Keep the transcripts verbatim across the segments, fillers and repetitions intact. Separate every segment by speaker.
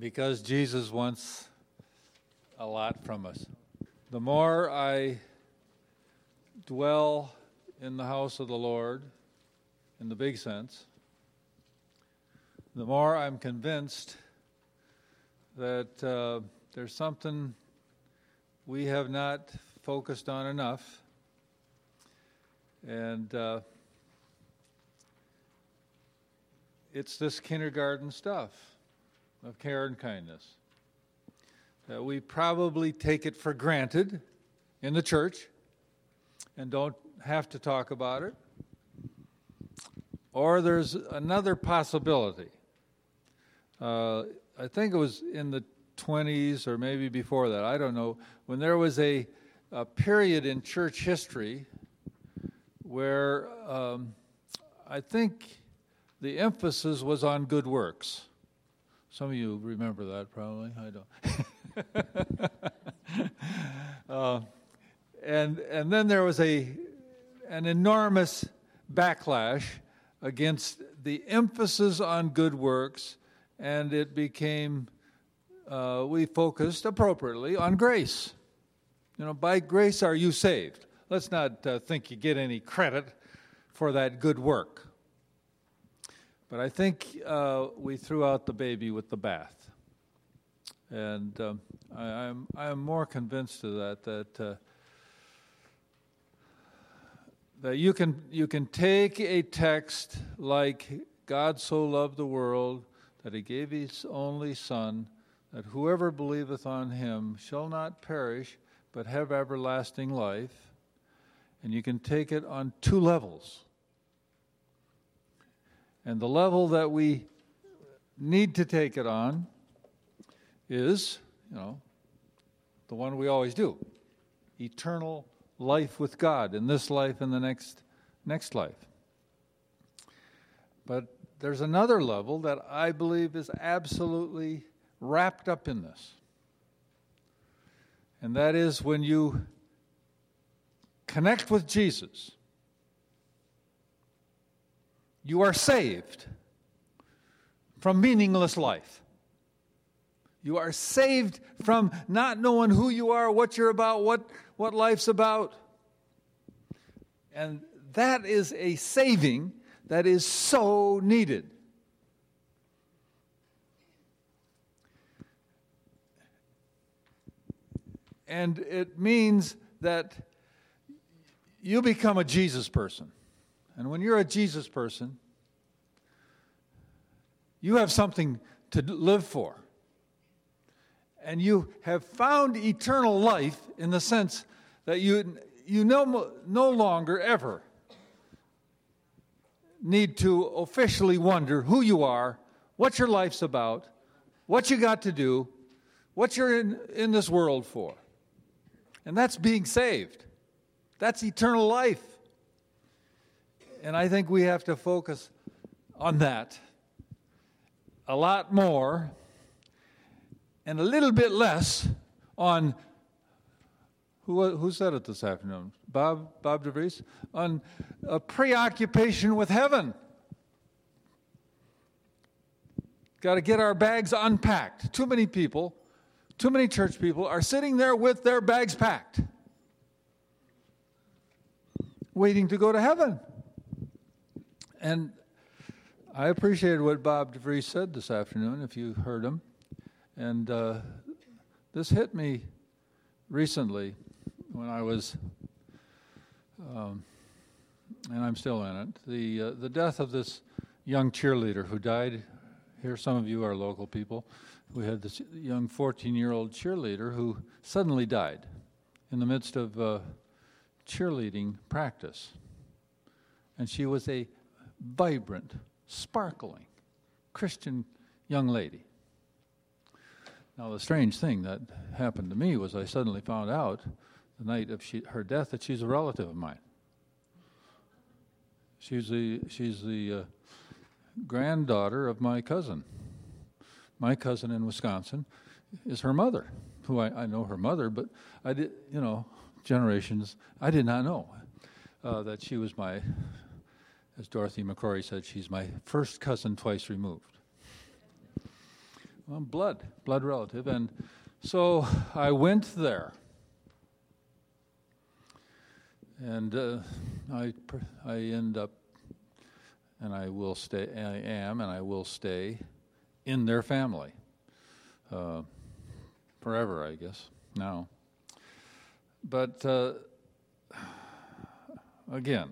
Speaker 1: because Jesus wants a lot from us. The more I dwell in the house of the Lord, in the big sense, the more I'm convinced that uh, there's something we have not focused on enough. And uh, it's this kindergarten stuff of care and kindness. That we probably take it for granted in the church and don't have to talk about it. Or there's another possibility. Uh, I think it was in the twenties or maybe before that, I don't know, when there was a, a period in church history where um, I think the emphasis was on good works. Some of you remember that probably, I don't. uh, and and then there was a an enormous backlash against the emphasis on good works, and it became, uh, we focused appropriately on grace. You know, by grace are you saved. Let's not uh, think you get any credit for that good work. But I think uh, we threw out the baby with the bath. And um, I, I'm, I'm more convinced of that, that uh, that you can you can take a text like God so loved the world that he gave his only Son, that whoever believeth on him shall not perish but have everlasting life, and you can take it on two levels. And the level that we need to take it on is, you know, the one we always do, eternal life with God in this life and the next next life. But there's another level that I believe is absolutely wrapped up in this. And that is when you connect with Jesus, you are saved from meaningless life. You are saved from not knowing who you are, what you're about, what, what life's about. And that is a saving that is so needed. And it means that you become a Jesus person. And when you're a Jesus person, you have something to live for. And you have found eternal life in the sense that you you no, no longer ever need to officially wonder who you are, what your life's about, what you got to do, what you're in, in this world for. And that's being saved. That's eternal life. And I think we have to focus on that a lot more and a little bit less on, who who said it this afternoon? Bob, Bob DeVries? On a preoccupation with heaven. Got to get our bags unpacked. Too many people, too many church people are sitting there with their bags packed, waiting to go to heaven. And I appreciated what Bob DeVries said this afternoon, if you heard him. And uh, this hit me recently when I was, um, and I'm still in it, the uh, the death of this young cheerleader who died. Here, some of you are local people. We had this young fourteen-year-old cheerleader who suddenly died in the midst of uh, cheerleading practice. And she was a vibrant, sparkling Christian young lady. Now, the strange thing that happened to me was I suddenly found out the night of she, her death that she's a relative of mine. She's the she's the uh, granddaughter of my cousin. My cousin in Wisconsin is her mother, who I, I know her mother, but I did, you know, generations, I did not know uh, that she was my, as Dorothy McCrory said, she's my first cousin twice removed. well, blood, blood relative. And so I went there. And uh, I, I end up, and I will stay, I am, and I will stay in their family. Uh, forever, I guess, now. But uh, again,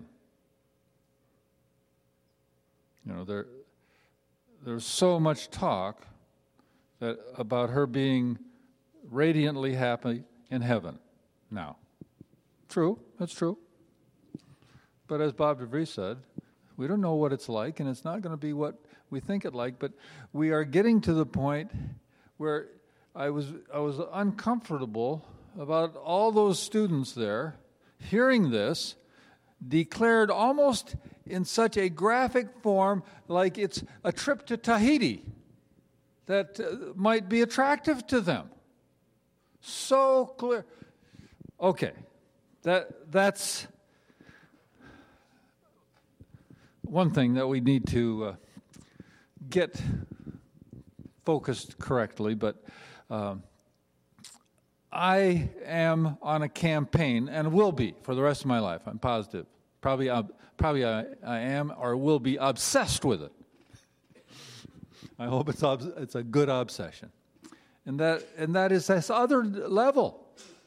Speaker 1: you know, there there's so much talk that about her being radiantly happy in heaven now. True, that's true. But as Bob DeVries said, we don't know what it's like, and it's not going to be what we think it like, but we are getting to the point where I was I was uncomfortable about all those students there hearing this declared almost in such a graphic form like it's a trip to Tahiti that uh, might be attractive to them. So clear. Okay, that that's one thing that we need to uh, get focused correctly, but um, I am on a campaign, and will be for the rest of my life, I'm positive. Probably, uh, probably I, I am or will be obsessed with it. I hope it's ob- it's a good obsession. And that, and that is this other level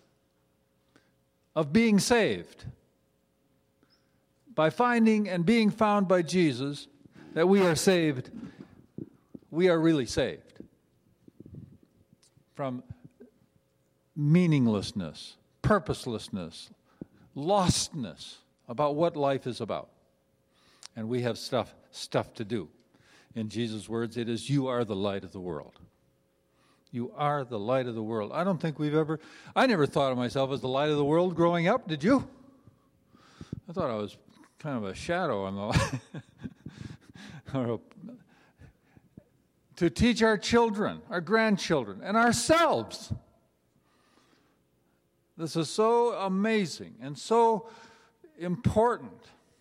Speaker 1: of being saved. By finding and being found by Jesus, that we are saved, we are really saved from meaninglessness, purposelessness, lostness about what life is about. And we have stuff stuff to do. In Jesus' words, it is, you are the light of the world. You are the light of the world. I don't think we've ever, I never thought of myself as the light of the world growing up, did you? I thought I was kind of a shadow on the to teach our children, our grandchildren, and ourselves. This is so amazing and so important.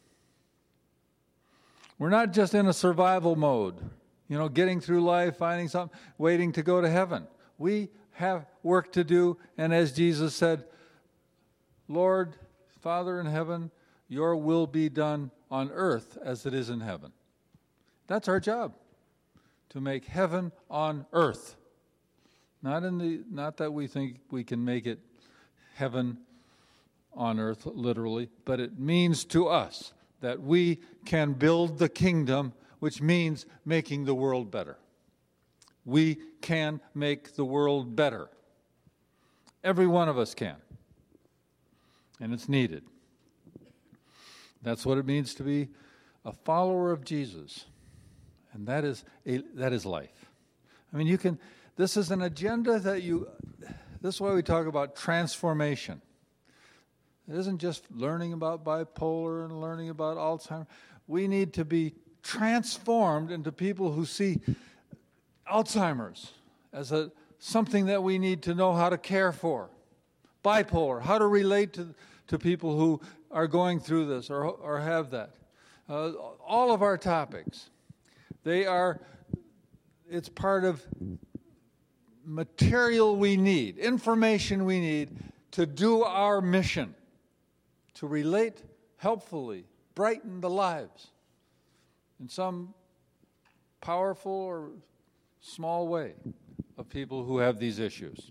Speaker 1: We're not just in a survival mode, you know, getting through life, finding something, waiting to go to heaven. We have work to do, and as Jesus said, Lord, Father in heaven, your will be done on earth as it is in heaven. That's our job, to make heaven on earth. Not in the not that we think we can make it heaven on earth literally, but it means to us that we can build the kingdom, which means making the world better. We can make the world better. Every one of us can. And it's needed. That's what it means to be a follower of Jesus. And that is a, that is life. I mean, you can, this is an agenda that you, this is why we talk about transformation. It isn't just learning about bipolar and learning about Alzheimer's. We need to be transformed into people who see Alzheimer's as a something that we need to know how to care for. Bipolar, how to relate to, to people who are going through this or, or have that. Uh, all of our topics, they are, it's part of material we need, information we need to do our mission, to relate helpfully, brighten the lives in some powerful or small way of people who have these issues.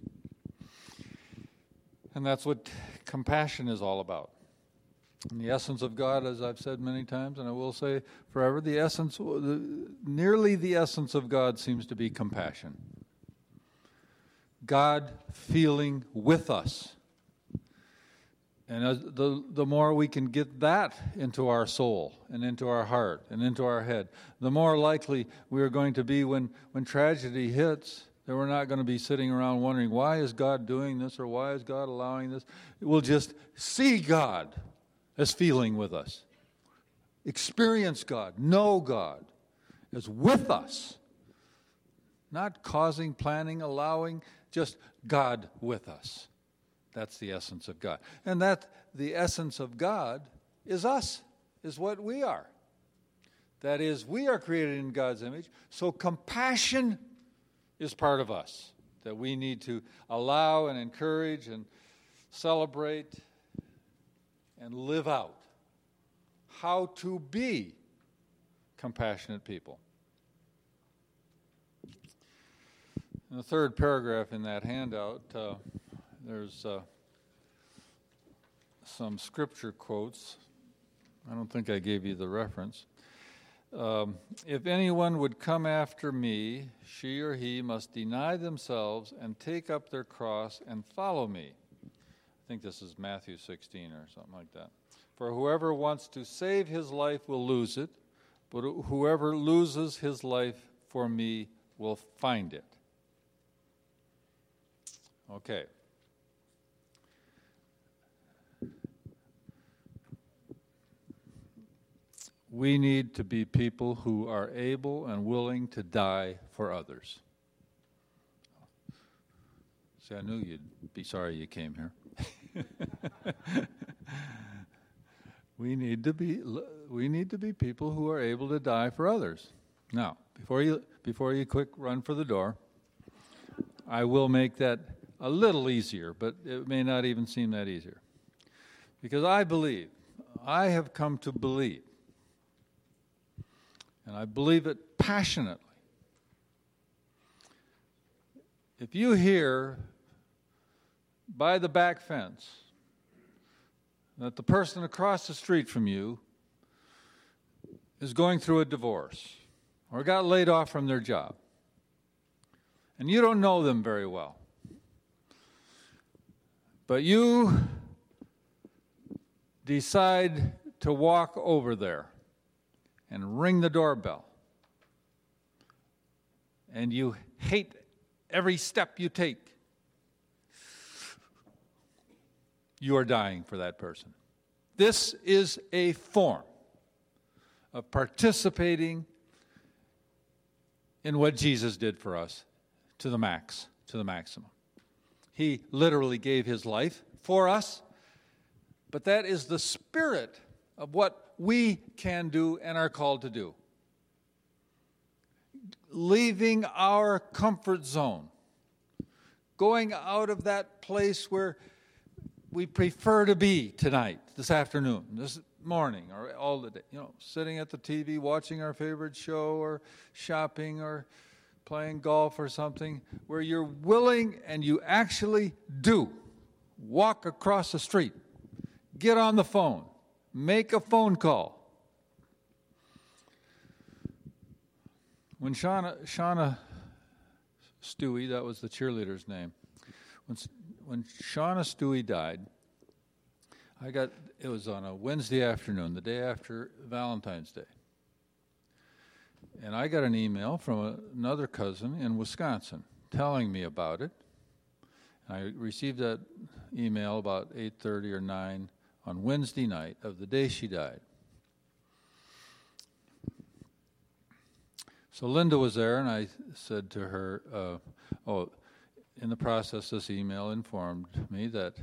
Speaker 1: And that's what compassion is all about. And the essence of God, as I've said many times, and I will say forever, the essence, the, nearly the essence of God seems to be compassion. God feeling with us. And as the, the more we can get that into our soul and into our heart and into our head, the more likely we are going to be when, when tragedy hits, that we're not going to be sitting around wondering, why is God doing this or why is God allowing this? We'll just see God as feeling with us. Experience God, know God as with us. Not causing, planning, allowing, just God with us. That's the essence of God. And that the essence of God is us, is what we are. That is, we are created in God's image. So compassion is part of us, that we need to allow and encourage and celebrate and live out how to be compassionate people. In the third paragraph in that handout, uh, there's uh, some scripture quotes. I don't think I gave you the reference. Um, if anyone would come after me, she or he must deny themselves and take up their cross and follow me. I think this is Matthew sixteen or something like that. For whoever wants to save his life will lose it, but whoever loses his life for me will find it. Okay. We need to be people who are able and willing to die for others. See, I knew you'd be sorry you came here. we need to be we need to be people who are able to die for others. Now, before you before you quick run for the door, I will make that a little easier, but it may not even seem that easier. Because I believe, I have come to believe, and I believe it passionately. If you hear by the back fence that the person across the street from you is going through a divorce or got laid off from their job, and you don't know them very well, but you decide to walk over there and ring the doorbell, and you hate every step you take, you are dying for that person. This is a form of participating in what Jesus did for us to the max, to the maximum. He literally gave his life for us, but that is the spirit of what we can do and are called to do. Leaving our comfort zone, going out of that place where we prefer to be tonight, this afternoon, this morning, or all the day, you know, sitting at the T V, watching our favorite show, or shopping, or playing golf or something, where you're willing and you actually do walk across the street, get on the phone, make a phone call. When Shauna, Shauna Stewie, that was the cheerleader's name, when, when Shauna Stewie died, I got, it was on a Wednesday afternoon, the day after Valentine's Day. And I got an email from a, another cousin in Wisconsin telling me about it. And I received that email about eight thirty or nine on Wednesday night of the day she died. So Linda was there, and I said to her, uh, oh, in the process, this email informed me that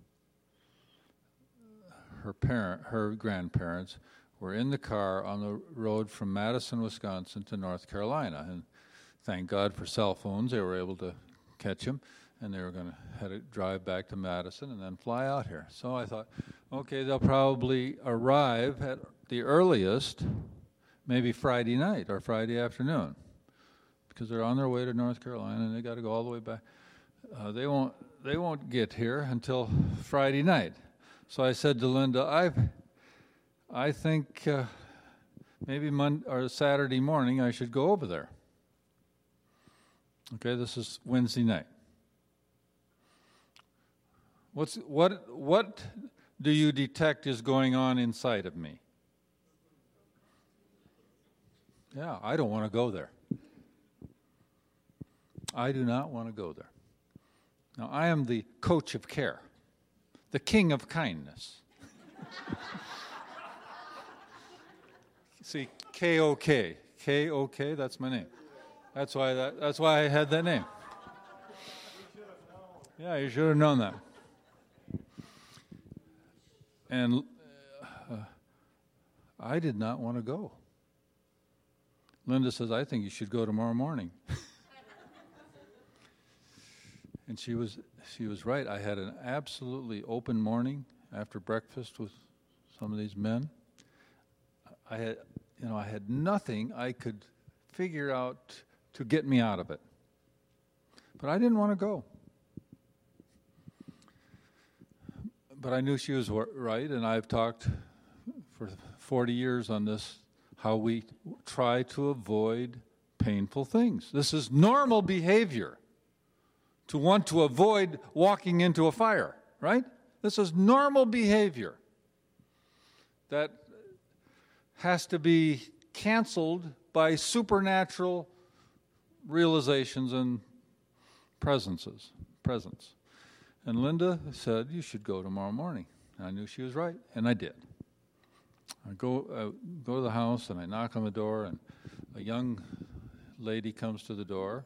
Speaker 1: her parent, her grandparents were in the car on the road from Madison, Wisconsin to North Carolina. And thank God for cell phones, they were able to catch them, and they were going to have to drive back to Madison and then fly out here. So I thought, okay, they'll probably arrive at the earliest maybe Friday night or Friday afternoon, because they're on their way to North Carolina and they got to go all the way back. Uh, they won't they won't get here until Friday night. So I said to Linda, I I think uh, maybe Monday or Saturday morning I should go over there. Okay, this is Wednesday night. What's what what do you detect is going on inside of me? Yeah, I don't want to go there. I do not want to go there. Now, I am the coach of care, the king of kindness. See, K O K. K O K, that's my name. That's why that, that's why I had that name. Yeah, you should have known that. And uh, I did not want to go. Linda says, I think you should go tomorrow morning. And she was she was right. I had an absolutely open morning after breakfast with some of these men. I had, you know, I had nothing I could figure out to get me out of it. But I didn't want to go. But I knew she was right, and I've talked for forty years on this, how we try to avoid painful things. This is normal behavior to want to avoid walking into a fire, right? This is normal behavior that has to be canceled by supernatural realizations and presences, presence. And Linda said, you should go tomorrow morning. And I knew she was right, and I did. I go, uh, go to the house, and I knock on the door, and a young lady comes to the door.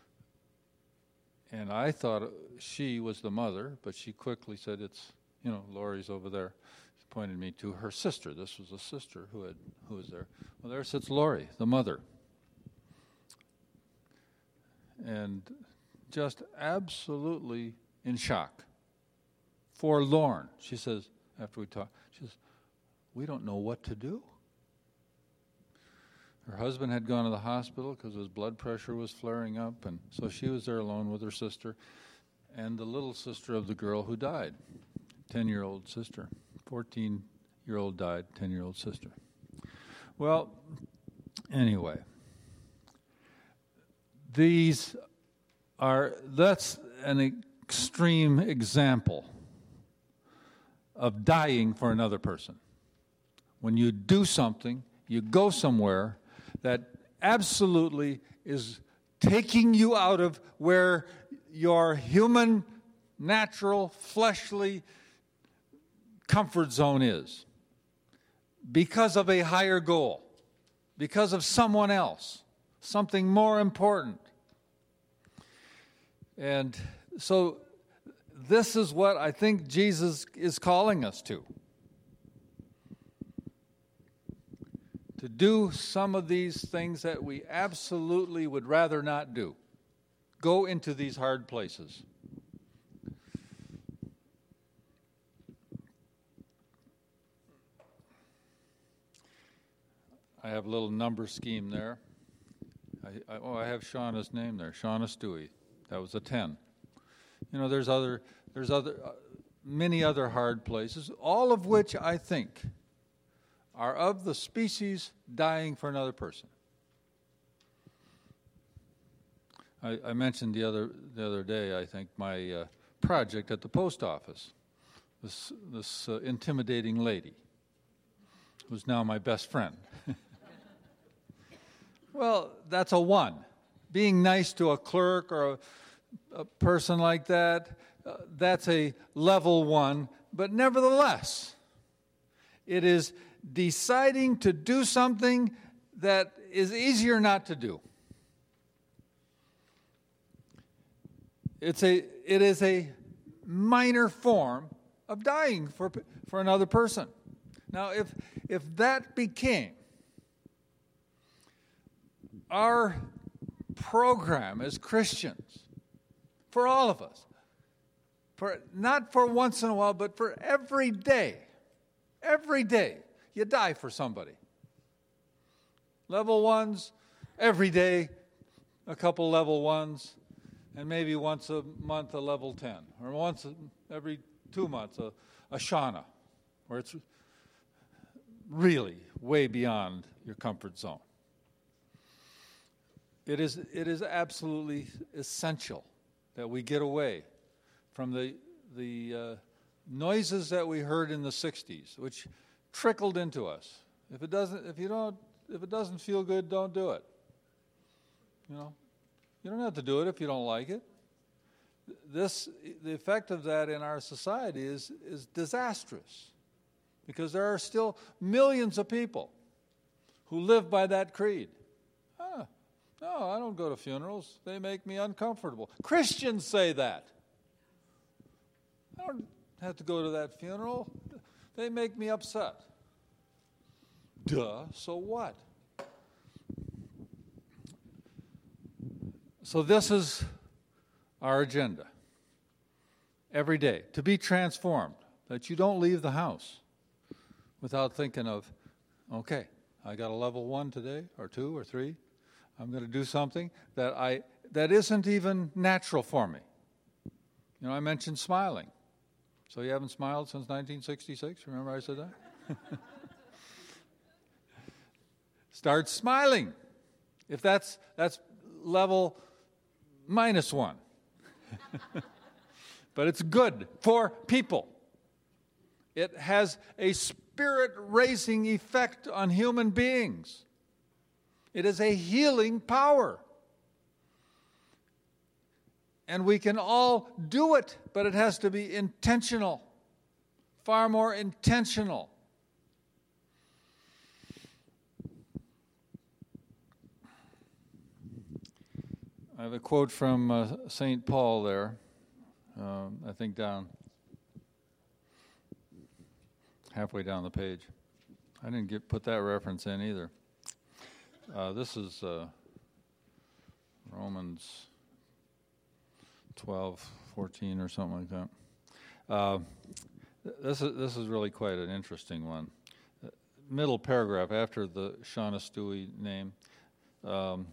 Speaker 1: And I thought she was the mother, but she quickly said, it's, you know, Lori's over there. She pointed me to her sister. This was a sister who had who was there. Well, there sits Lori, the mother. And just absolutely in shock. Forlorn. She says, after we talked, she says, we don't know what to do. Her husband had gone to the hospital because his blood pressure was flaring up, and so she was there alone with her sister and the little sister of the girl who died, ten-year-old sister. fourteen-year-old died, ten-year-old sister. Well, anyway, these are, that's an extreme example of dying for another person. When you do something, you go somewhere that absolutely is taking you out of where your human, natural, fleshly comfort zone is because of a higher goal, because of someone else, something more important. And so this is what I think Jesus is calling us to. To do some of these things that we absolutely would rather not do. Go into these hard places. I have a little number scheme there. I, I, oh, I have Shauna's name there, Shauna Stewie. That was a ten. You know, there's other, there's other, uh, many other hard places, all of which I think are of the species dying for another person. I, I mentioned the other the other day, I think, my uh, project at the post office. This this uh, intimidating lady, who's now my best friend. Well, that's a one. Being nice to a clerk or a, a person like that, uh, that's a level one. But nevertheless, it is deciding to do something that is easier not to do. It's a, it is a minor form of dying for, for another person. Now, if, if that became our program as Christians, for all of us, for not for once in a while, but for every day, every day, you die for somebody. Level ones, every day, a couple level ones, and maybe once a month a level ten, or once a, every two months a, a Shauna, where it's really way beyond your comfort zone. It is, it is absolutely essential that we get away from the, the uh, noises that we heard in the sixties, which trickled into us. If it doesn't, if you don't, if it doesn't feel good, don't do it. You know, you don't have to do it if you don't like it. This, the effect of that in our society is is disastrous, because there are still millions of people who live by that creed. Ah, no, I don't go to funerals. They make me uncomfortable. Christians say that. I don't have to go to that funeral. They make me upset. Duh, so what? So this is our agenda. every day, to be transformed, that you don't leave the house without thinking of, okay, I got a level one today, or two, or three. I'm going to do something that I that isn't even natural for me. You know, I mentioned smiling. So you haven't smiled since nineteen sixty-six? Remember I said that? Start smiling. If that's that's level minus one. But it's good for people. It has a spirit-raising effect on human beings. It is a healing power. And we can all do it, but it has to be intentional, far more intentional. I have a quote from uh, Saint Paul there, um, I think down, halfway down the page. I didn't get put that reference in either. Uh, this is uh, Romans twelve, fourteen or something like that. Uh, this is this is really quite an interesting one. Uh, middle paragraph after the Shauna Stewie name, um,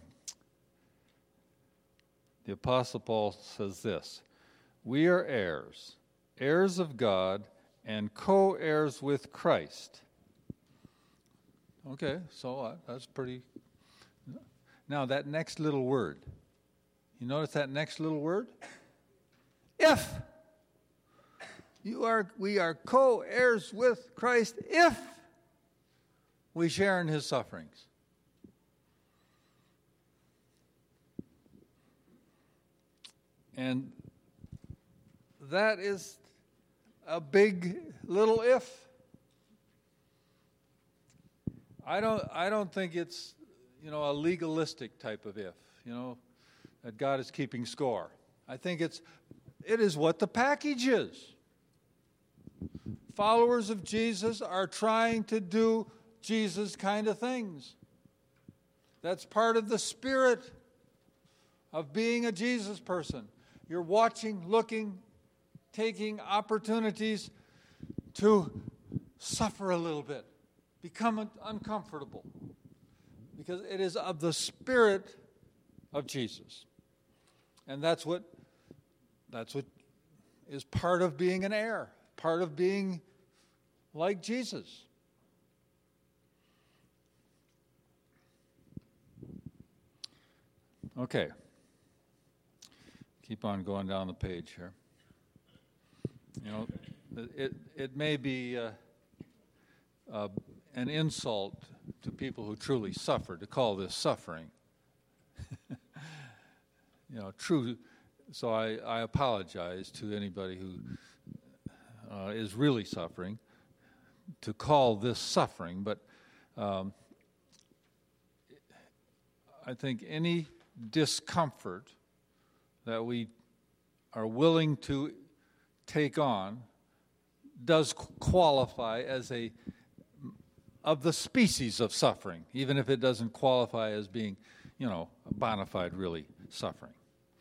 Speaker 1: the Apostle Paul says this: "We are heirs, heirs of God, and co-heirs with Christ." Okay, so uh, that's pretty. Now that next little word. You notice that next little word? If. You are, we are co-heirs with Christ if we share in his sufferings. And that is a big little if. I don't I don't think it's, you know, a legalistic type of if, you know, that God is keeping score. I think it's, it is what the package is. Followers of Jesus are trying to do Jesus kind of things. That's part of the spirit of being a Jesus person. You're watching, looking, taking opportunities to suffer a little bit, become uncomfortable, because it is of the spirit of Jesus. And that's what that's what is part of being an heir, part of being like Jesus. Okay. Keep on going down the page here. You know, it it may be uh, uh, an insult to people who truly suffer to call this suffering. You know, true. So I, I apologize to anybody who uh, is really suffering to call this suffering, but um, I think any discomfort that we are willing to take on does qualify as a of the species of suffering, even if it doesn't qualify as being, you know, bona fide really suffering.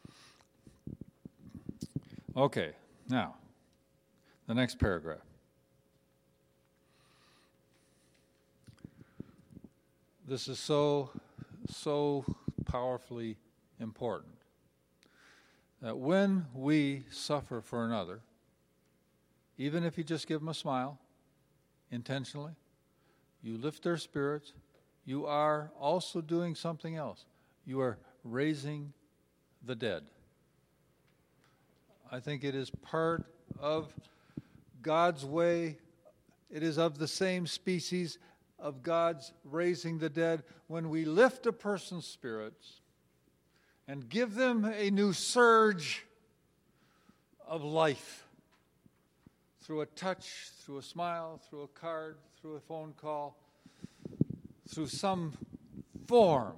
Speaker 1: Okay, now, the next paragraph. This is so, so powerfully important that when we suffer for another, even if you just give them a smile intentionally, you lift their spirits, you are also doing something else. You are raising the dead. I think it is part of God's way. It is of the same species of God's raising the dead. When we lift a person's spirits and give them a new surge of life through a touch, through a smile, through a card, through a phone call, through some form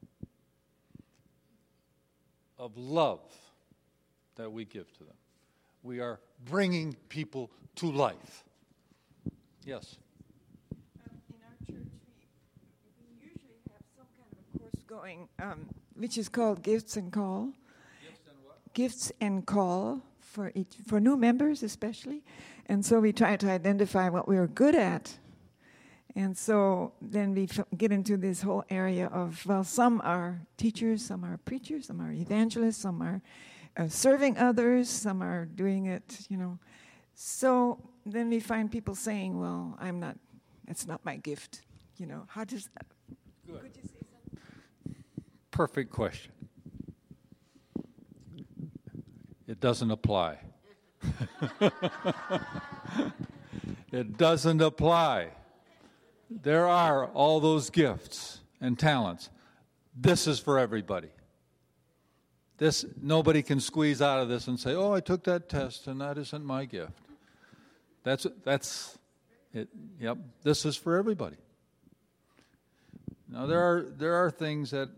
Speaker 1: of love that we give to them. We are bringing people to life. Yes?
Speaker 2: Um, in our church, we, we usually have some kind of a course going, um, which is called Gifts and Call.
Speaker 1: Gifts and what?
Speaker 2: Gifts and Call for each for new members especially, and so we try to identify what we were good at, and so then we f- get into this whole area of, well, some are teachers, some are preachers, some are evangelists, some are uh, serving others, some are doing it, you know. So then we find people saying, well, I'm not, it's not my gift, you know. How does that?
Speaker 1: Good.
Speaker 2: Could you say something?
Speaker 1: Perfect question. It doesn't apply. It doesn't apply. There are all those gifts and talents. This is for everybody. This, nobody can squeeze out of this and say, oh, I took that test and that isn't my gift. That's, that's it. Yep, this is for everybody. Now, there are, there are things that,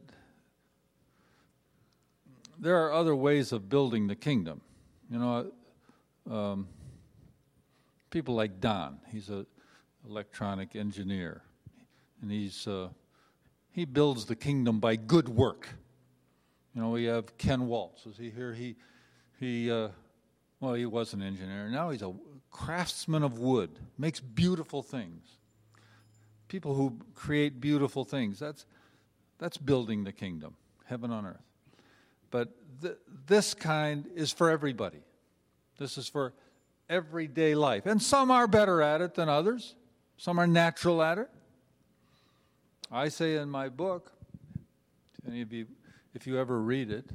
Speaker 1: there are other ways of building the kingdom. You know, um, people like Don, he's an electronic engineer, and he's uh, he builds the kingdom by good work. You know, we have Ken Waltz. Is he here? He, he uh, well, he was an engineer. Now he's a craftsman of wood, makes beautiful things. People who create beautiful things, that's, that's building the kingdom, heaven on earth. But th- this kind is for everybody. This is for everyday life. And some are better at it than others. Some are natural at it. I say in my book, any of you, if you ever read it,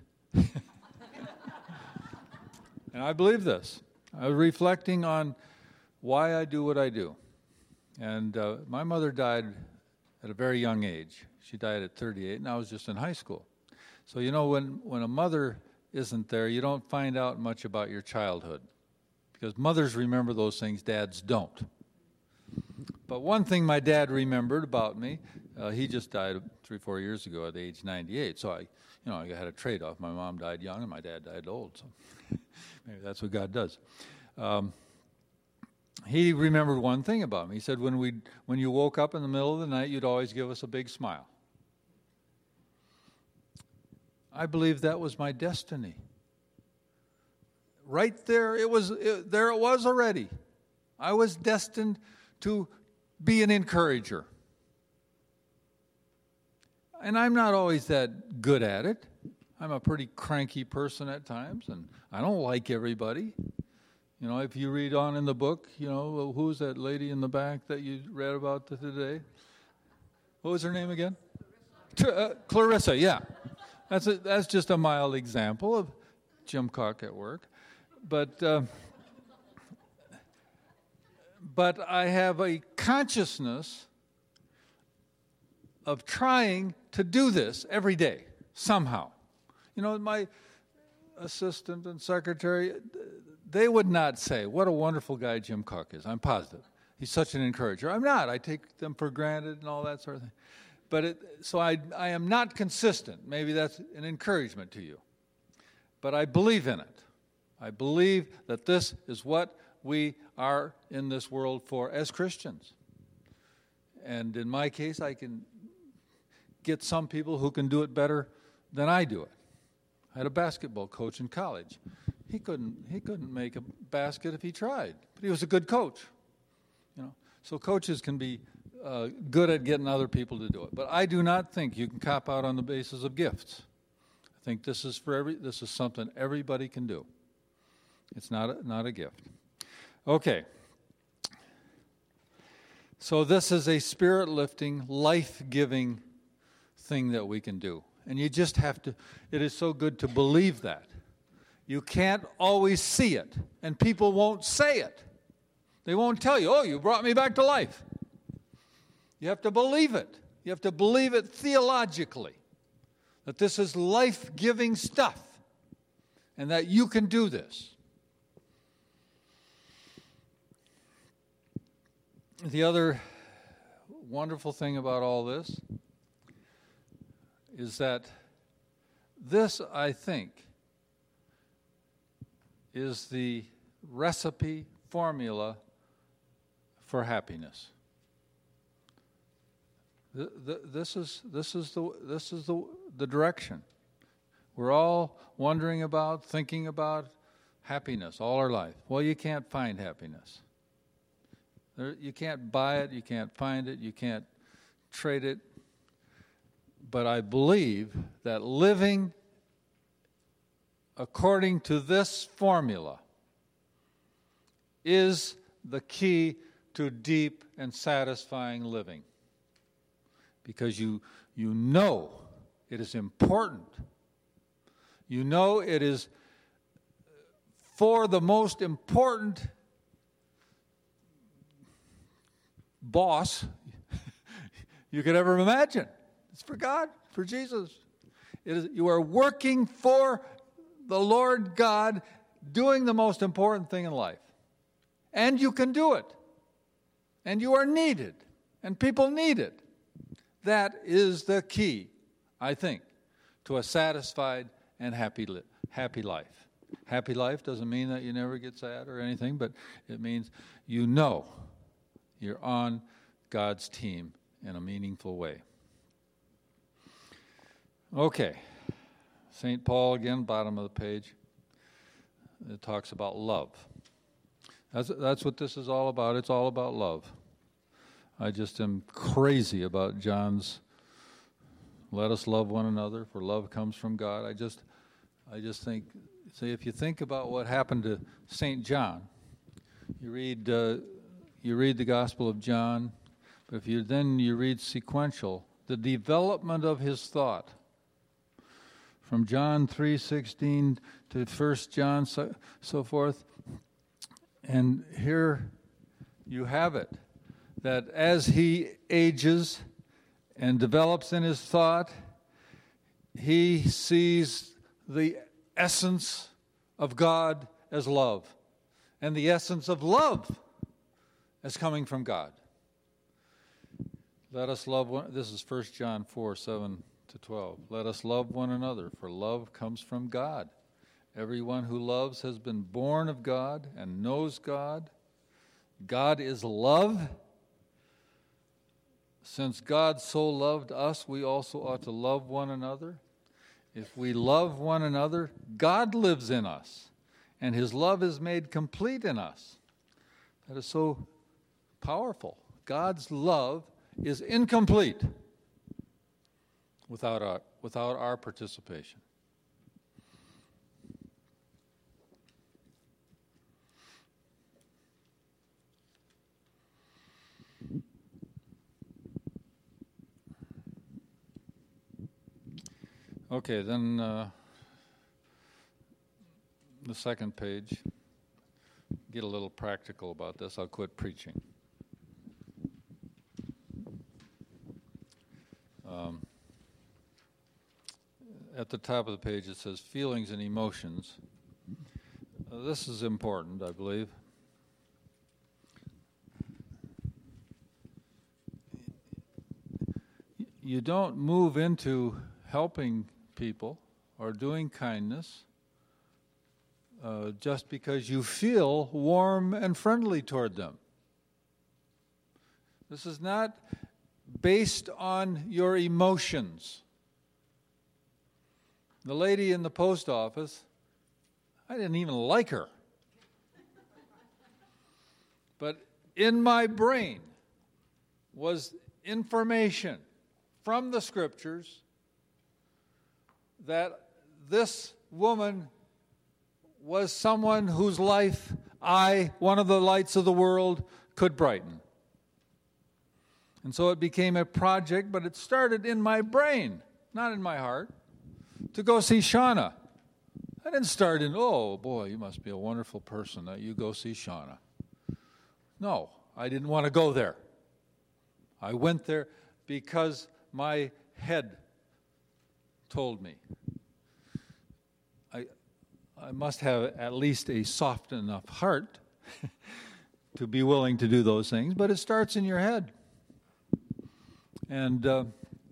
Speaker 1: and I believe this, I was reflecting on why I do what I do. And uh, my mother died at a very young age. She died at thirty-eight, and I was just in high school. So, you know, when, when a mother isn't there, you don't find out much about your childhood. Because mothers remember those things, dads don't. But one thing my dad remembered about me, uh, he just died three, four years ago at age ninety-eight. So I, you know, I had a trade-off. My mom died young and my dad died old. So maybe that's what God does. Um, he remembered one thing about me. He said, when we, when you woke up in the middle of the night, you'd always give us a big smile. I believe that was my destiny. Right there, it was. It, there it was already. I was destined to be an encourager. And I'm not always that good at it. I'm a pretty cranky person at times, and I don't like everybody. You know, if you read on in the book, you know, who's that lady in the back that you read about today? What was her name again? Clarissa, uh, Clarissa yeah. That's a, that's just a mild example of Jim Cock at work. But uh, but I have a consciousness of trying to do this every day, somehow. You know, my assistant and secretary, they would not say, what a wonderful guy Jim Cock is. I'm positive. He's such an encourager. I'm not. I take them for granted and all that sort of thing. But it, so I, I am not consistent. Maybe that's an encouragement to you. But I believe in it. I believe that this is what we are in this world for as Christians. And in my case, I can get some people who can do it better than I do it. I had a basketball coach in college. He couldn't, he couldn't make a basket if he tried, but he was a good coach. You know, so coaches can be Uh, good at getting other people to do it. But I do not think you can cop out on the basis of gifts. I think this is for every this is something everybody can do. It's not a, not a gift. Okay. So this is a spirit-lifting, life-giving thing that we can do. And you just have to, it is so good to believe that. You can't always see it, and people won't say it. They won't tell you, oh, you brought me back to life. You have to believe it. You have to believe it theologically, that this is life-giving stuff, and that you can do this. The other wonderful thing about all this is that this, I think, is the recipe, formula for happiness. The, the, this is this is the this is the the direction. We're all wondering about, thinking about happiness all our life. Well, you can't find happiness. There, you can't buy it, you can't find it, you can't trade it. But I believe that living according to this formula is the key to deep and satisfying living. Because you, you know it is important. You know it is for the most important boss you could ever imagine. It's for God, for Jesus. It is, you are working for the Lord God, doing the most important thing in life. And you can do it. And you are needed. And people need it. That is the key, I think, to a satisfied and happy li- happy life. Happy life doesn't mean that you never get sad or anything, but it means you know you're on God's team in a meaningful way. Okay. Saint Paul, again, bottom of the page. It talks about love. That's, that's what this is all about. It's all about love. I just am crazy about John's, let us love one another, for love comes from God. I just, I just think, see, if you think about what happened to Saint John, you read, uh, you read the Gospel of John, but if you then you read sequential, the development of his thought, from John three sixteen to First John, so, so forth. And here you have it, that as he ages and develops in his thought, he sees the essence of God as love, and the essence of love as coming from God. Let us love one, this is First John four, seven to twelve. Let us love one another, for love comes from God. Everyone who loves has been born of God and knows God. God is love. Since God so loved us, we also ought to love one another. If we love one another, God lives in us, and his love is made complete in us. That is so powerful. God's love is incomplete without our, without our participation. Okay, then uh, the second page. Get a little practical about this. I'll quit preaching. Um, at the top of the page it says feelings and emotions. Uh, this is important, I believe. You don't move into helping people or doing kindness uh, just because you feel warm and friendly toward them. This is not based on your emotions. The lady in the post office, I didn't even like her. But in my brain was information from the scriptures that this woman was someone whose life I, one of the lights of the world, could brighten. And so it became a project, but it started in my brain, not in my heart, to go see Shauna. I didn't start in, oh, boy, you must be a wonderful person that you go see Shauna. No, I didn't want to go there. I went there because my head told me. I, I must have at least a soft enough heart to be willing to do those things, but it starts in your head. And, uh,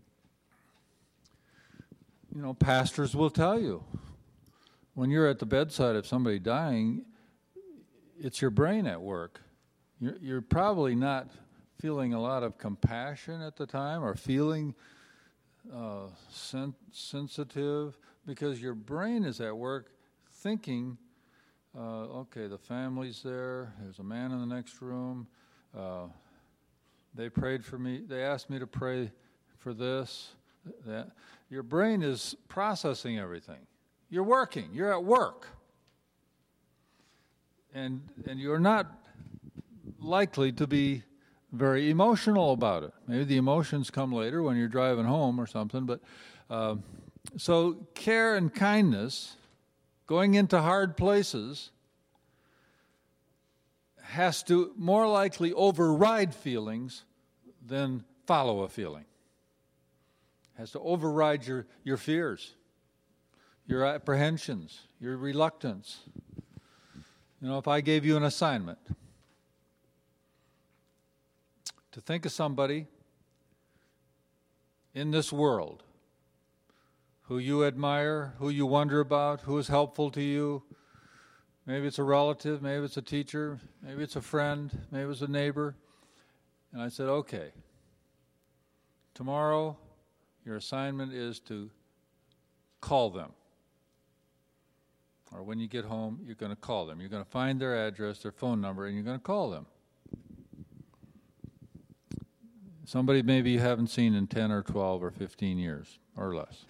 Speaker 1: you know, pastors will tell you, when you're at the bedside of somebody dying, it's your brain at work. You're, you're probably not feeling a lot of compassion at the time or feeling uh, sen- sensitive because your brain is at work thinking uh, okay, the family's there. There's a man in the next room. Uh, they prayed for me. They asked me to pray for this, that. Your brain is processing everything. You're working. You're at work. And and you're not likely to be very emotional about it. Maybe the emotions come later when you're driving home or something. But uh, so care and kindness, going into hard places, has to more likely override feelings than follow a feeling. Has to override your, your fears, your apprehensions, your reluctance. You know, if I gave you an assignment to think of somebody in this world who you admire, who you wonder about, who is helpful to you, maybe it's a relative, maybe it's a teacher, maybe it's a friend, maybe it's a neighbor, and I said, okay, tomorrow your assignment is to call them. Or when you get home, you're going to call them. You're going to find their address, their phone number, and you're going to call them. Somebody maybe you haven't seen in ten or twelve or fifteen years or less.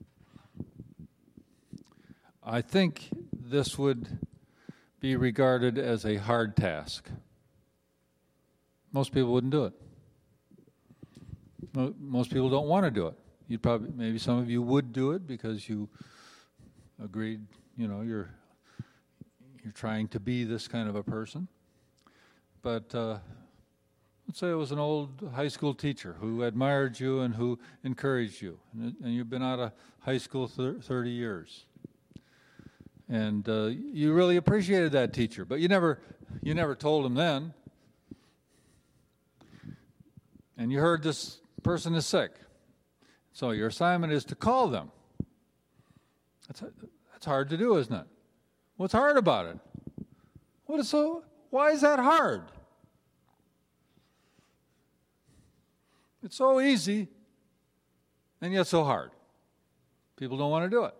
Speaker 1: I think this would be regarded as a hard task. Most people wouldn't do it. Most people don't want to do it. You'd probably, maybe some of you would do it because you agreed, you know, you're you're trying to be this kind of a person. But uh, let's say it was an old high school teacher who admired you and who encouraged you, and, and you've been out of high school thir- thirty years, and uh, you really appreciated that teacher, but you never you never told him then. And you heard this person is sick. So your assignment is to call them. That's, that's hard to do, isn't it? What's hard about it? What is so, why is that hard? It's so easy and yet so hard. People don't want to do it.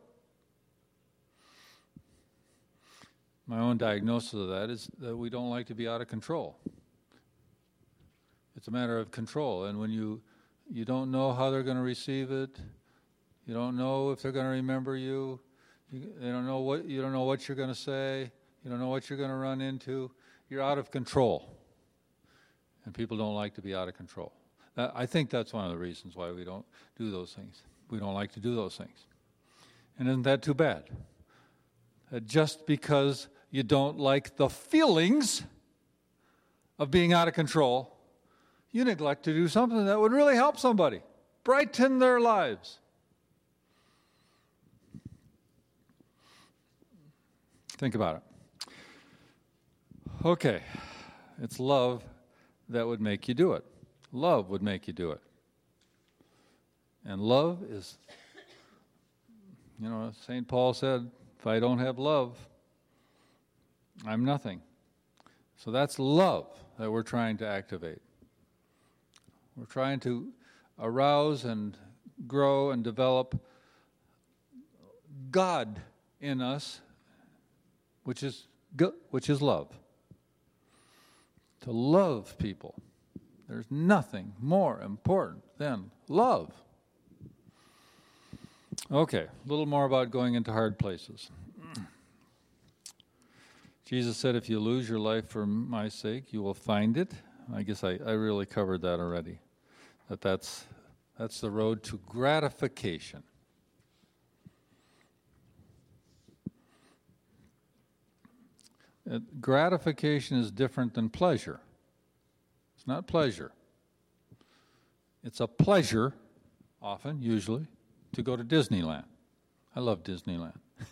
Speaker 1: My own diagnosis of that is that we don't like to be out of control. It's a matter of control, and when you you don't know how they're going to receive it, you don't know if they're going to remember you, you they don't know what you don't know what you're going to say, you don't know what you're going to run into. You're out of control, and people don't like to be out of control. That, I think that's one of the reasons why we don't do those things. We don't like to do those things, and isn't that too bad? That just because you don't like the feelings of being out of control, you neglect to do something that would really help somebody, brighten their lives. Think about it. Okay, it's love that would make you do it. Love would make you do it. And love is, you know, Saint Paul said, if I don't have love, I'm nothing. So that's love that we're trying to activate. We're trying to arouse and grow and develop God in us, which is which is love. To love people. There's nothing more important than love. Okay, a little more about going into hard places. Jesus said, if you lose your life for my sake, you will find it. I guess I, I really covered that already. That that's, that's the road to gratification. Uh, gratification is different than pleasure. It's not pleasure. It's a pleasure, often, usually, to go to Disneyland. I love Disneyland.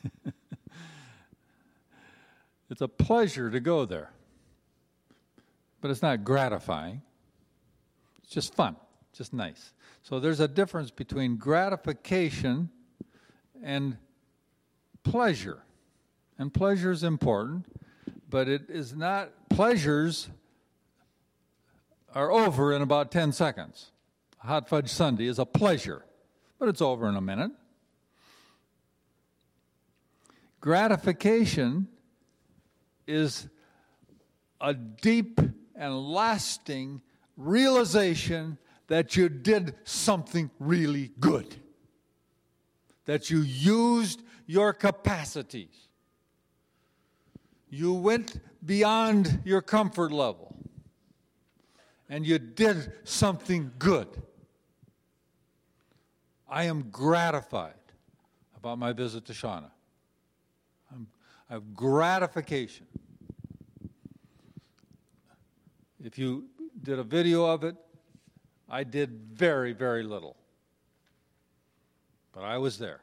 Speaker 1: It's a pleasure to go there. But it's not gratifying. It's just fun. Just nice. So there's a difference between gratification and pleasure. And pleasure is important, but it is not, pleasures are over in about ten seconds. A hot fudge sundae is a pleasure, but it's over in a minute. Gratification is a deep and lasting realization that you did something really good, that you used your capacities. You went beyond your comfort level, and you did something good. I am gratified about my visit to Shauna. I'm, I have gratification. If you did a video of it, I did very, very little. But I was there.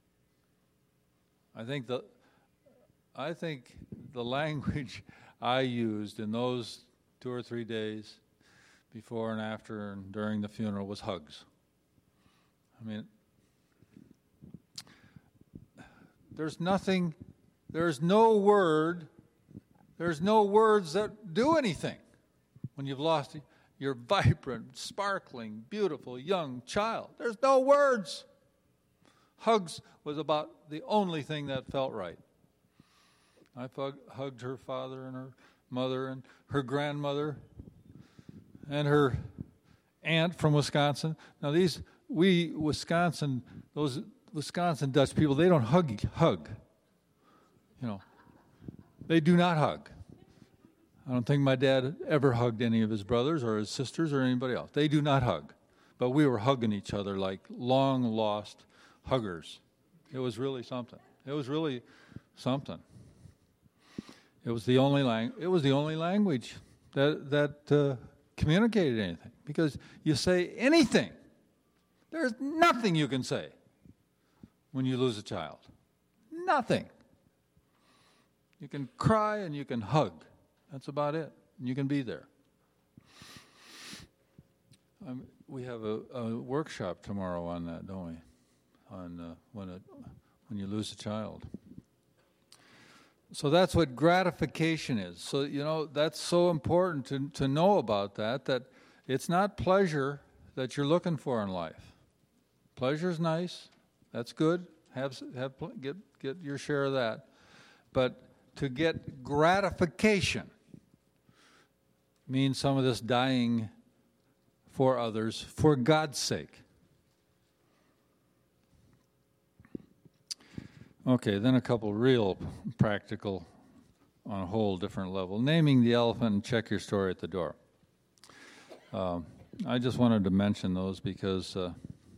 Speaker 1: I think the, I think the language I used in those two or three days before and after and during the funeral was hugs. I mean, there's nothing, there's no word, there's no words that do anything when you've lost your vibrant, sparkling, beautiful young child. There's no words. Hugs was about the only thing that felt right. I hugged her father and her mother and her grandmother and her aunt from Wisconsin. Now these, we Wisconsin, those Wisconsin Dutch people, they don't hug, hug. You know, they do not hug. I don't think my dad ever hugged any of his brothers or his sisters or anybody else. They do not hug. But we were hugging each other like long-lost huggers. It was really something. It was really something. It was the only lang- It was the only language that that uh, communicated anything. Because you say anything, there's nothing you can say when you lose a child. Nothing. You can cry and you can hug. That's about it. You can be there. Um, we have a, a workshop tomorrow on that, don't we? On uh, when it, when you lose a child. So that's what gratification is. So, you know, that's so important to, to know about that, that it's not pleasure that you're looking for in life. Pleasure's nice. That's good. Have, have get, get your share of that. But to get gratification means some of this dying for others for God's sake. Okay, then a couple real practical on a whole different level. Naming the elephant and check your story at the door. Um, I just wanted to mention those because uh,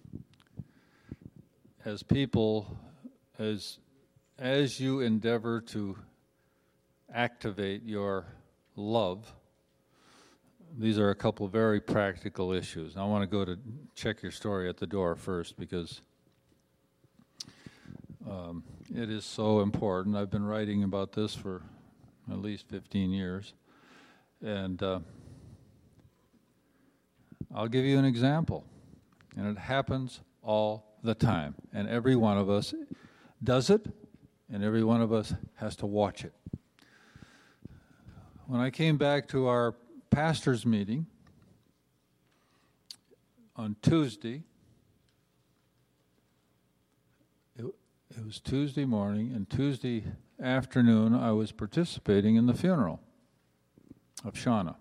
Speaker 1: as people, as as you endeavor to activate your love, these are a couple very practical issues. I want to go to check your story at the door first because um, it is so important. I've been writing about this for at least fifteen years. And uh, I'll give you an example. And it happens all the time. And every one of us does it, and every one of us has to watch it. When I came back to our pastor's meeting on Tuesday, it, it was Tuesday morning, and Tuesday afternoon I was participating in the funeral of Shauna.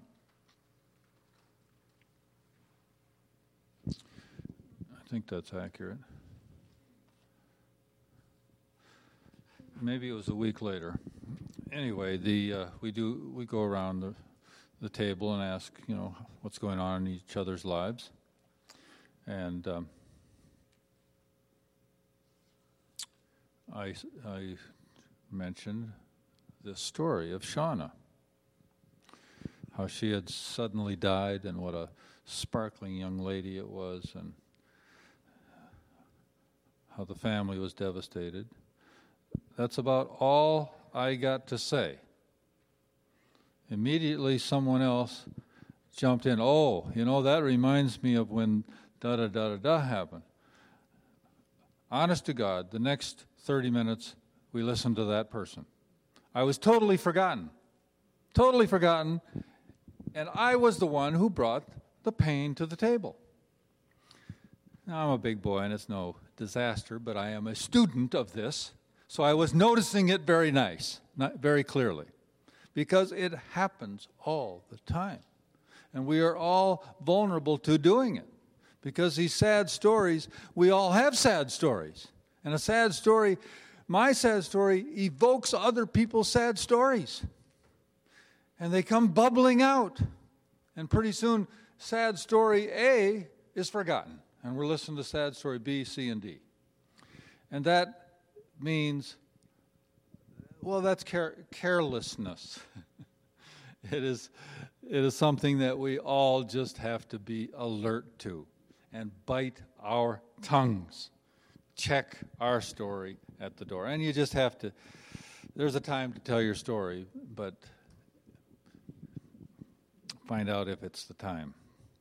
Speaker 1: I think that's accurate. Maybe it was a week later. Anyway, the uh, we do we go around the the table and ask, you know, what's going on in each other's lives. And um, I, I mentioned this story of Shauna, how she had suddenly died and what a sparkling young lady it was, and how the family was devastated. That's about all I got to say. Immediately someone else jumped in. Oh, you know, that reminds me of when da-da-da-da-da happened. Honest to God, the next thirty minutes, we listened to that person. I was totally forgotten. Totally forgotten. And I was the one who brought the pain to the table. Now, I'm a big boy, and it's no disaster, but I am a student of this, so I was noticing it very nice, not very clearly. because it happens all the time. And we are all vulnerable to doing it. Because these sad stories, we all have sad stories. And a sad story, my sad story, evokes other people's sad stories. And they come bubbling out. And pretty soon, sad story A is forgotten. And we're listening to sad story B, C, and D. And that means, well, that's care- carelessness. It is, it is something that we all just have to be alert to and bite our tongues. Check our story at the door. And you just have to, there's a time to tell your story, but find out if it's the time.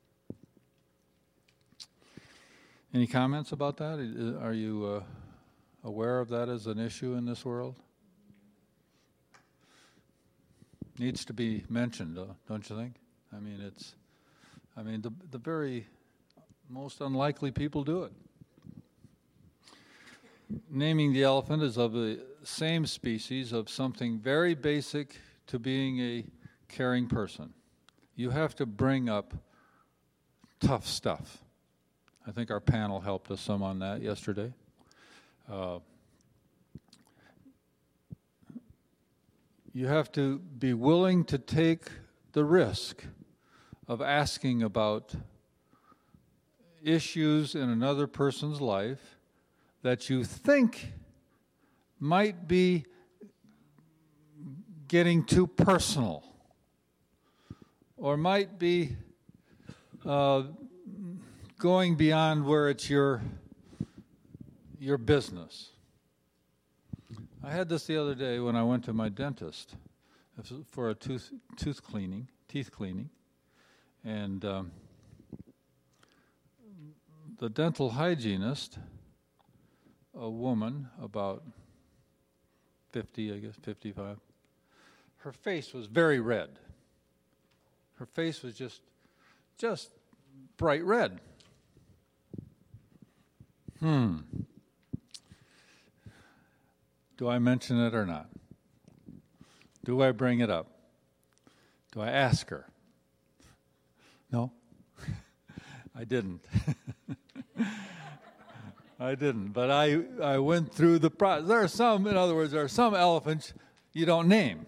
Speaker 1: Any comments about that? Are you uh, aware of that as an issue in this world? Needs to be mentioned, uh, don't you think? I mean, it's, I mean, the the very most unlikely people do it. Naming the elephant is of the same species of something very basic to being a caring person. You have to bring up tough stuff. I think our panel helped us some on that yesterday. Uh, you have to be willing to take the risk of asking about issues in another person's life that you think might be getting too personal or might be uh, going beyond where it's your your business. I had this the other day when I went to my dentist for a tooth tooth cleaning, teeth cleaning, and um, the dental hygienist, a woman about fifty, I guess, fifty-five, her face was very red. Her face was just, just bright red. Hmm. Do I mention it or not? Do I bring it up? Do I ask her? No? I didn't. I didn't. But I, I went through the process. There are some, in other words, there are some elephants you don't name.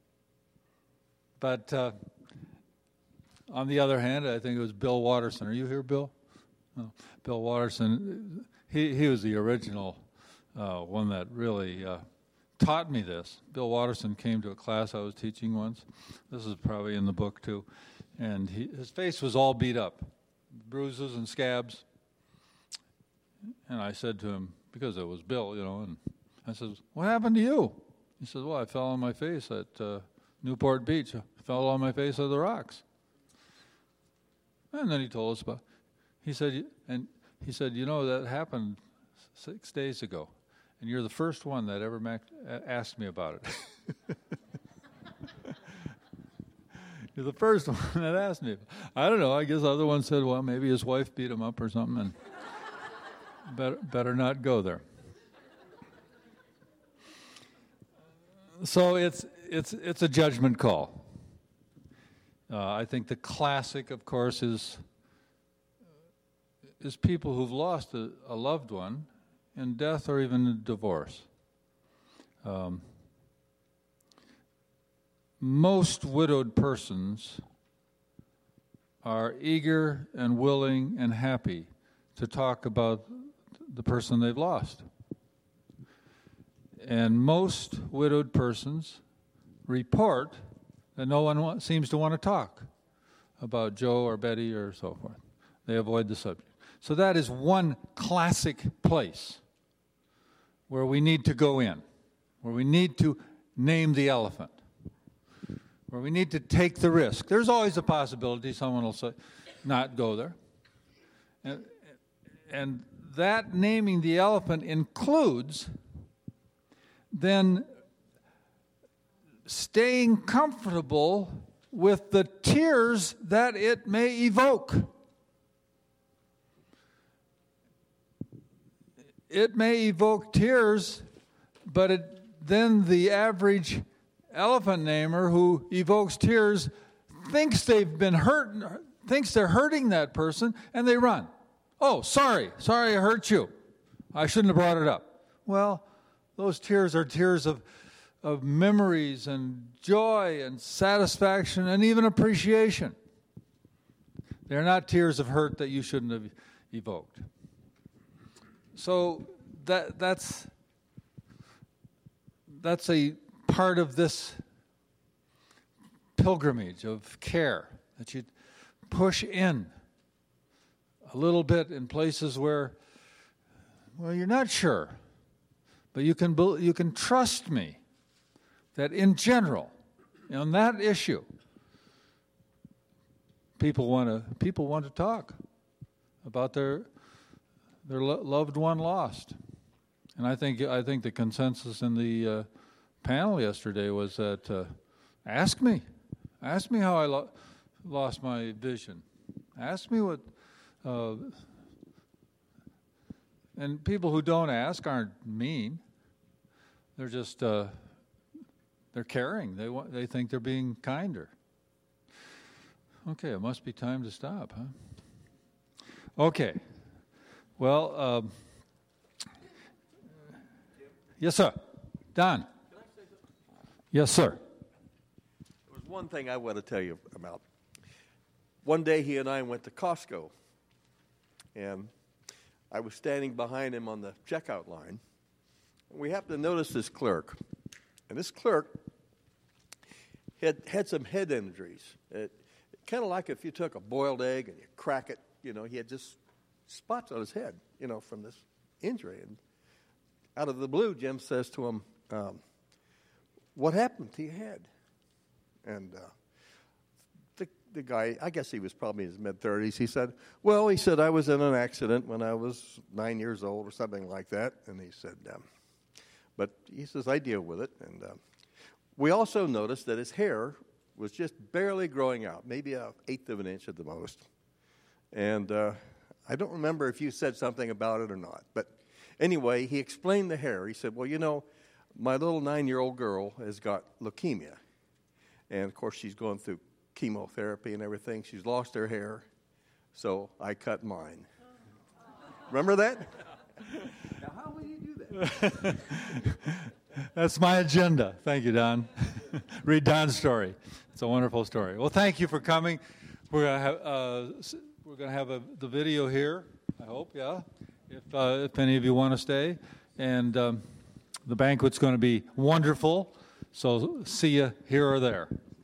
Speaker 1: But uh, on the other hand, I think it was Bill Watterson. Are you here, Bill? No. Bill Watterson. He he was the original uh, one that really uh, taught me this. Bill Watterson came to a class I was teaching once. This is probably in the book too. And he, his face was all beat up, bruises and scabs. And I said to him, because it was Bill, you know, and I said, "What happened to you?" He said, "Well, I fell on my face at uh, Newport Beach. I fell on my face at the rocks." And then he told us about, he said, and he said, "You know, that happened six days ago, and you're the first one that ever mac- asked me about it." You're the first one that asked me. I don't know. I guess other ones said, well, maybe his wife beat him up or something, and better, better not go there. So it's it's it's a judgment call. Uh, I think the classic, of course, is is people who've lost a, a loved one in death or even in divorce. Um, most widowed persons are eager and willing and happy to talk about the person they've lost. And most widowed persons report that no one wa- seems to want to talk about Joe or Betty or so forth. They avoid the subject. So that is one classic place where we need to go in, where we need to name the elephant, where we need to take the risk. There's always a possibility someone will say, not go there. And, and that naming the elephant includes then staying comfortable with the tears that it may evoke. It may evoke tears, but it, then the average elephant namer who evokes tears thinks they've been hurt, thinks they're hurting that person, and they run. Oh, sorry, sorry I hurt you. I shouldn't have brought it up. Well, those tears are tears of, of memories and joy and satisfaction and even appreciation. They're not tears of hurt that you shouldn't have evoked. So that that's that's a part of this pilgrimage of care, that you push in a little bit in places where, well, you're not sure, but you can you can trust me that in general, on that issue, people want to people want to talk about their their lo- loved one lost, and I think I think the consensus in the uh, panel yesterday was that uh, ask me, ask me how I lo- lost my vision, ask me what. Uh, and people who don't ask aren't mean. They're just uh, they're caring. They want. They think they're being kinder. Okay, it must be time to stop, huh? Okay. Well, um, yes, sir. Don.
Speaker 3: Can I say something?
Speaker 1: Yes, sir.
Speaker 3: There was one thing I want to tell you about. One day he and I went to Costco, and I was standing behind him on the checkout line. We happened to notice this clerk, and this clerk had had some head injuries. It, kind of like if you took a boiled egg and you crack it, you know, he had just spots on his head, you know, from this injury. And out of the blue, Jim says to him, um, what happened to your head? And uh, the, the guy, I guess he was probably in his mid-thirties, he said, well, he said, I was in an accident when I was nine years old or something like that. And he said, um, but he says, I deal with it. And uh, we also noticed that his hair was just barely growing out, maybe an eighth of an inch at the most. And uh, I don't remember if you said something about it or not. But anyway, he explained the hair. He said, well, you know, my little nine-year-old girl has got leukemia. And, of course, she's going through chemotherapy and everything. She's lost her hair, so I cut mine. Remember that? Now, how would you do that?
Speaker 1: That's my agenda. Thank you, Don. Read Don's story. It's a wonderful story. Well, thank you for coming. We're gonna have uh, we're gonna have a, the video here. I hope, yeah. If uh, if any of you want to stay, and um, the banquet's going to be wonderful. So see you here or there.